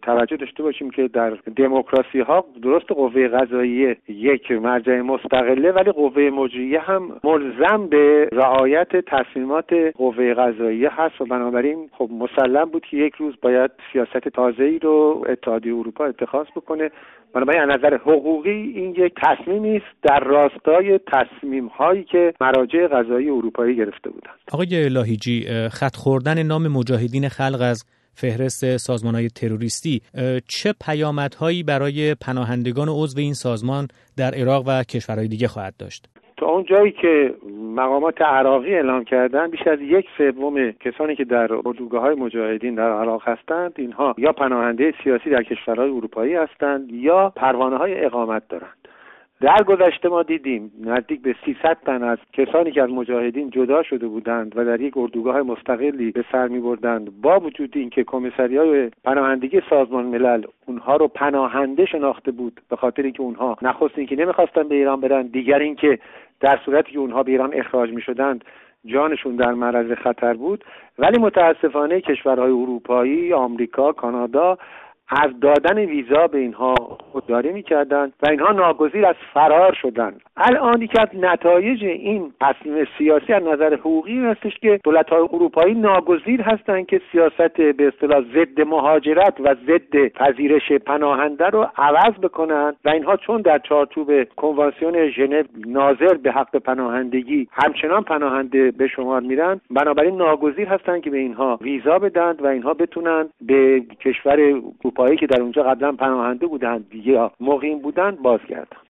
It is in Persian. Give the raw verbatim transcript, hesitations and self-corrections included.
توجه داشته باشیم که در دموکراسی ها درست قوه قضاییه یک مرجع مستقله، ولی قوه مجریه هم ملزم به رعایت تصمیمات قوه قضاییه هست و بنابراین خب مسلم بود که یک روز باید سیاست تازه‌ای رو اتحادیه اروپا اتخاذ بکنه. بنابراین از نظر حقوقی این یک تصمیمی است در راستای تصمیم‌هایی که مراجع قضایی اروپایی گرفته بودند. آقای لاهیجی، خط خوردن نام مجاهدین خلق از فهرست سازمان‌های تروریستی چه پیامدهایی برای پناهندگان عضو این سازمان در عراق و کشورهای دیگه خواهد داشت؟ تا اون جایی که مقامات عراقی اعلام کردن، بیش از یک سوم کسانی که در اردوگاه‌های مجاهدین در عراق هستند، اینها یا پناهنده سیاسی در کشورهای اروپایی هستند یا پروانه‌های اقامت دارند. در گذشته ما دیدیم نزدیک به سیصد تن از کسانی که از مجاهدین جدا شده بودند و در یک اردوگاه مستقلی به سر می‌بردند، با وجود اینکه کمیسریای پناهندگی سازمان ملل اونها رو پناهنده شناخته بود، به خاطر اینکه اونها نخست اینکه نمی‌خواستن به ایران برن، دیگر اینکه در صورتی که اونها به ایران اخراج می‌شدند جانشون در معرض خطر بود، ولی متاسفانه کشورهای اروپایی، آمریکا، کانادا از دادن ویزا به اینها خودداری می‌کردند و اینها ناگزیر از فرار شدند. الان که از نتایج این تصمیم سیاسی از نظر حقوقی هستش که دولت‌های اروپایی ناگزیر هستند که سیاست به اصطلاح ضد مهاجرت و ضد پذیرش پناهنده رو عوض بکنند و اینها چون در چارچوب کنوانسیون ژنو ناظر به حق پناهندگی همچنان پناهنده به شمار میرن، بنابراین ناگزیر هستند که به اینها ویزا بدن و اینها بتونن به کشور اروپایی که در اونجا قبلا پناهنده بودند یا مقیم بودند بازگردند.